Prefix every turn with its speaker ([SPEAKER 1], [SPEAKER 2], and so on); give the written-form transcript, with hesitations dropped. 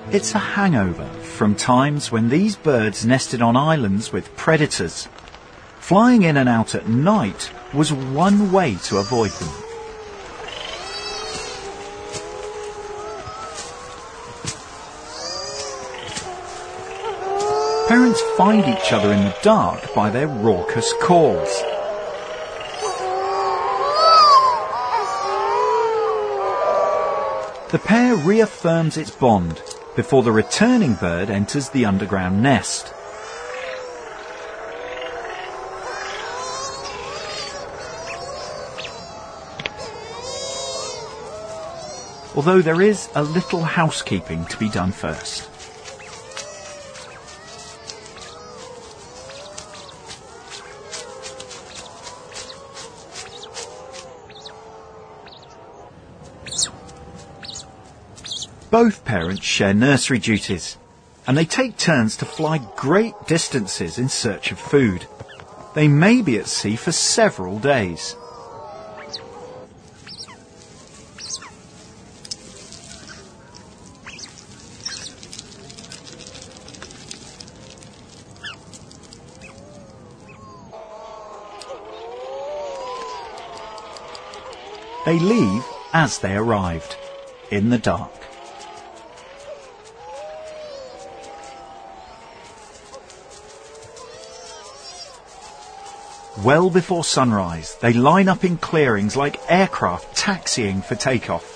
[SPEAKER 1] It's a hangover from times when these birds nested on islands with predators. Flying in and out at night was one way to avoid them. Parents find each other in the dark by their raucous calls. The pair reaffirms its bond before the returning bird enters the underground nest. Although there is a little housekeeping to be done first. Both parents share nursery duties, and they take turns to fly great distances in search of food. They may be at sea for several days. They leave as they arrived, in the dark. Well before sunrise, they line up in clearings like aircraft taxiing for takeoff.